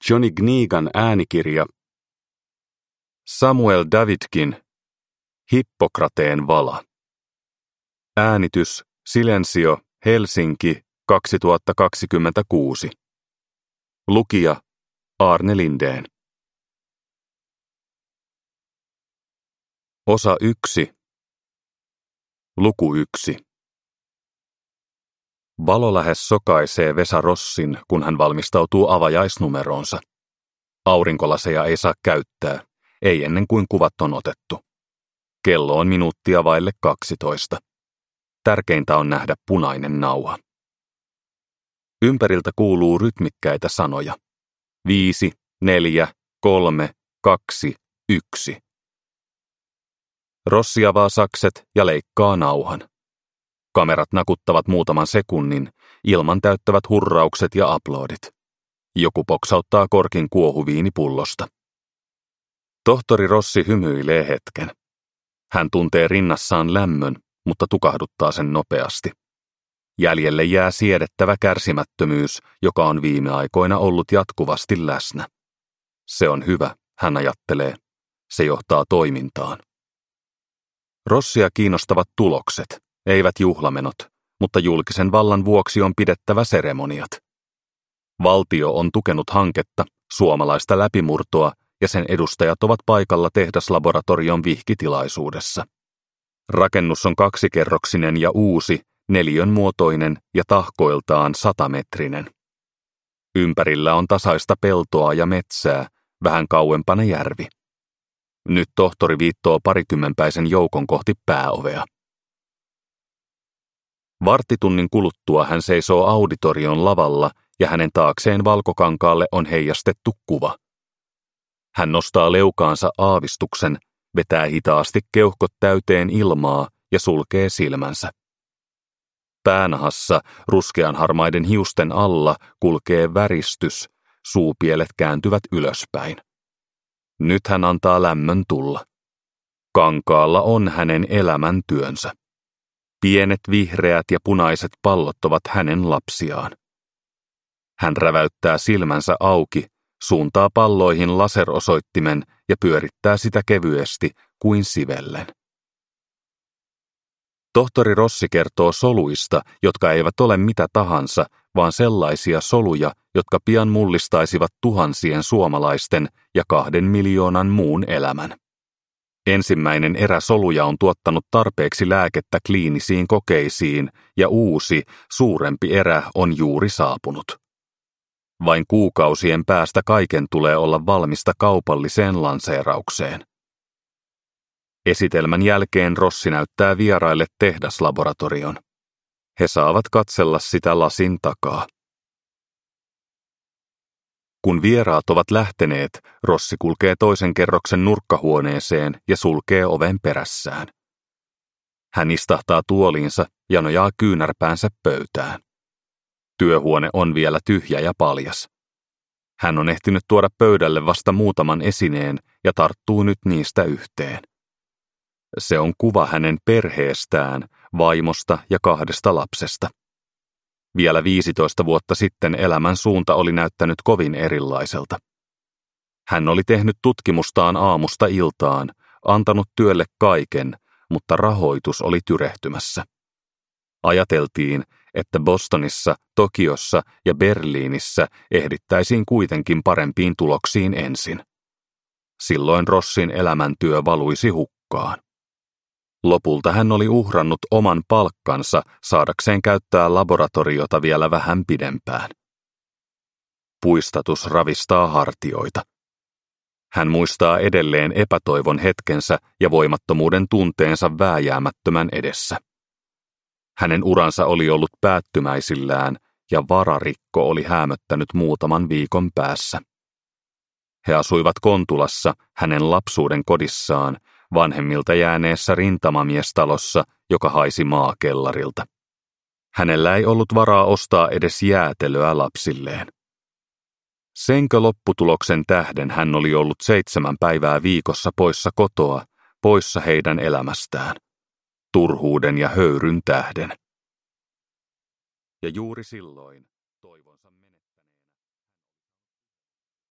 Johnny Knigan äänikirja. Samuel Davidkin. Hippokrateen vala. Äänitys Silensio, Helsinki, 2026. Lukija Aarne Lindén. Osa 1. Luku 1. Valo lähes sokaisee Vesa Rossin, kun hän valmistautuu avajaisnumeroonsa. Aurinkolaseja ei saa käyttää, ei ennen kuin kuvat on otettu. Kello on minuuttia vaille 12. Tärkeintä on nähdä punainen nauha. Ympäriltä kuuluu rytmikkäitä sanoja. 5, 4, 3, 2, 1. Rossi avaa sakset ja leikkaa nauhan. Kamerat nakuttavat muutaman sekunnin, ilman täyttävät hurraukset ja aplodit. Joku poksauttaa korkin kuohuviinipullosta. Tohtori Rossi hymyilee hetken. Hän tuntee rinnassaan lämmön, mutta tukahduttaa sen nopeasti. Jäljelle jää siedettävä kärsimättömyys, joka on viime aikoina ollut jatkuvasti läsnä. Se on hyvä, hän ajattelee. Se johtaa toimintaan. Rossia kiinnostavat tulokset, eivät juhlamenot, mutta julkisen vallan vuoksi on pidettävä seremoniat. Valtio on tukenut hanketta, suomalaista läpimurtoa, ja sen edustajat ovat paikalla tehdaslaboratorion vihkitilaisuudessa. Rakennus on 2-kerroksinen ja uusi, 4-muotoinen ja tahkoiltaan 100-metrinen. Ympärillä on tasaista peltoa ja metsää, vähän kauempana järvi. Nyt tohtori viittoo parikymmenpäisen joukon kohti pääovea. Varttitunnin kuluttua hän seisoo auditorion lavalla ja hänen taakseen valkokankaalle on heijastettu kuva. Hän nostaa leukaansa aavistuksen, vetää hitaasti keuhkot täyteen ilmaa ja sulkee silmänsä. Päänahassa ruskeanharmaiden hiusten alla kulkee väristys, suupielet kääntyvät ylöspäin. Nyt hän antaa lämmön tulla. Kankaalla on hänen elämäntyönsä. Pienet vihreät ja punaiset pallot ovat hänen lapsiaan. Hän räväyttää silmänsä auki, suuntaa palloihin laserosoittimen ja pyörittää sitä kevyesti kuin sivellen. Tohtori Rossi kertoo soluista, jotka eivät ole mitä tahansa, vaan sellaisia soluja, jotka pian mullistaisivat tuhansien suomalaisten ja 2 miljoonan muun elämän. Ensimmäinen erä soluja on tuottanut tarpeeksi lääkettä kliinisiin kokeisiin, ja uusi, suurempi erä on juuri saapunut. Vain kuukausien päästä kaiken tulee olla valmista kaupalliseen lanseeraukseen. Esitelmän jälkeen Rossi näyttää vieraille tehdaslaboratorion. He saavat katsella sitä lasin takaa. Kun vieraat ovat lähteneet, Rossi kulkee toisen kerroksen nurkkahuoneeseen ja sulkee oven perässään. Hän istahtaa tuoliinsa ja nojaa kyynärpäänsä pöytään. Työhuone on vielä tyhjä ja paljas. Hän on ehtinyt tuoda pöydälle vasta muutaman esineen ja tarttuu nyt niistä yhteen. Se on kuva hänen perheestään, vaimosta ja 2 lapsesta. Vielä 15 vuotta sitten elämän suunta oli näyttänyt kovin erilaiselta. Hän oli tehnyt tutkimustaan aamusta iltaan, antanut työlle kaiken, mutta rahoitus oli tyrehtymässä. Ajateltiin, että Bostonissa, Tokiossa ja Berliinissä ehdittäisiin kuitenkin parempiin tuloksiin ensin. Silloin Rossin elämäntyö valuisi hukkaan. Lopulta hän oli uhrannut oman palkkansa saadakseen käyttää laboratoriota vielä vähän pidempään. Puistatus ravistaa hartioita. Hän muistaa edelleen epätoivon hetkensä ja voimattomuuden tunteensa vääjäämättömän edessä. Hänen uransa oli ollut päättymäisillään ja vararikko oli häämöttänyt muutaman viikon päässä. He asuivat Kontulassa, hänen lapsuuden kodissaan, vanhemmilta jääneessä rintamamiestalossa, joka haisi maakellarilta. Hänellä ei ollut varaa ostaa edes jäätelöä lapsilleen. Senkö lopputuloksen tähden hän oli ollut 7 päivää viikossa poissa kotoa, poissa heidän elämästään. Turhuuden ja höyryn tähden. Ja juuri silloin